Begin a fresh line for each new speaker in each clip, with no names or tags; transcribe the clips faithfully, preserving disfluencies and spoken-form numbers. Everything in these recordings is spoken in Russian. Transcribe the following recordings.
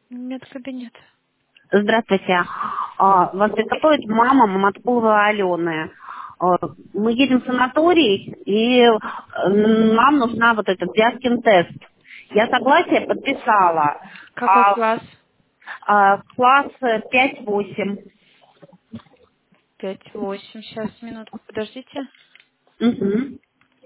Нет, кабинет.
Здравствуйте. А, Вас беспокоит мама Маткова Алены. А, Мы едем в санаторий, и э, нам нужна вот этот Вязкин тест. Я согласие подписала.
Какой
А,
класс?
а, класс пять-восемь.
Пять, восемь. Сейчас, минутку, подождите.
Угу.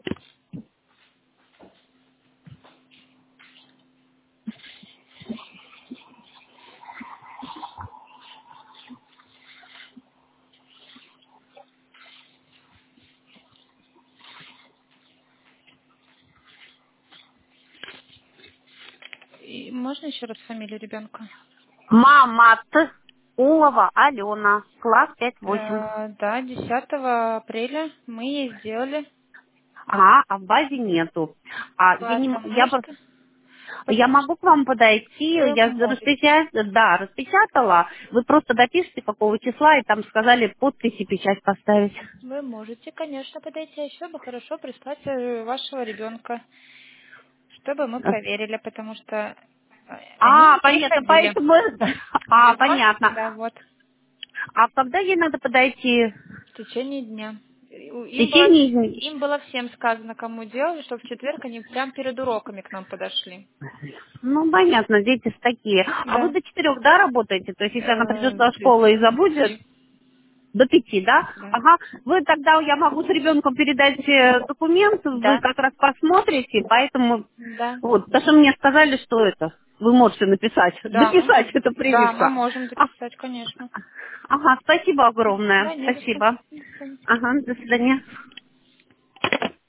И можно еще раз фамилию ребенка?
Мамат Улова Алена. Класс пять-восемь.
Э, да, десятого апреля мы ей сделали.
Ага, а в базе нету. А я,
Класс,
не,
а
м- я
можете?
просто Я
Потому что
могу к вам подойти,
вы
я
можете.
распечат... да, распечатала. Вы просто допишите, какого числа, и там сказали подпись и печать поставить.
Вы можете, конечно, подойти. А еще бы хорошо прислать э, вашего ребенка, чтобы мы проверили, потому что э, они
А,
не
понятно,
приходили.
поэтому... А,
Возможно,
понятно.
да, вот.
А когда ей надо подойти?
В течение дня. И у-
В
Им было,
течение дня?
им было всем сказано, кому делать, что в четверг они прям перед уроками к нам подошли.
Ну, понятно, дети ж такие. А вы
Да.
до четырех, да, работаете? То есть, если она
Э,
придет
до
со школы и забудет,
пяти.
до пяти, да?
Да.
Ага. Вы тогда, я могу с ребенком передать э, документ, вы
Да.
как раз посмотрите, поэтому,
Да.
вот, потому что мне сказали, что это, вы можете написать,
Да, мы
записать
можем.
это
Да, мы
прививка.
можем
А,
записать, конечно.
ага, спасибо огромное,
Да, не за что.
спасибо.
До свидания.
Ага, до свидания.